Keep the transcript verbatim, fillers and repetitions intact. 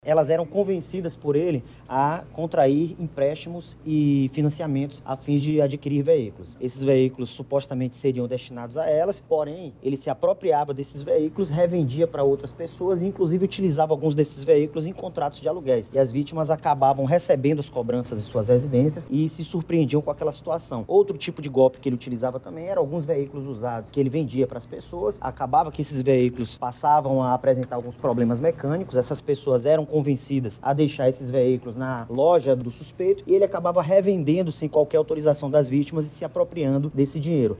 Elas eram convencidas por ele a contrair empréstimos e financiamentos a fins de adquirir veículos. Esses veículos supostamente seriam destinados a elas, porém, ele se apropriava desses veículos, revendia para outras pessoas e inclusive utilizava alguns desses veículos em contratos de aluguéis. E as vítimas acabavam recebendo as cobranças de suas residências e se surpreendiam com aquela situação. Outro tipo de golpe que ele utilizava também era alguns veículos usados que ele vendia para as pessoas. Acabava que esses veículos passavam a apresentar alguns problemas mecânicos, essas pessoas eram convencidas a deixar esses veículos na loja do suspeito e ele acabava revendendo sem qualquer autorização das vítimas e se apropriando desse dinheiro.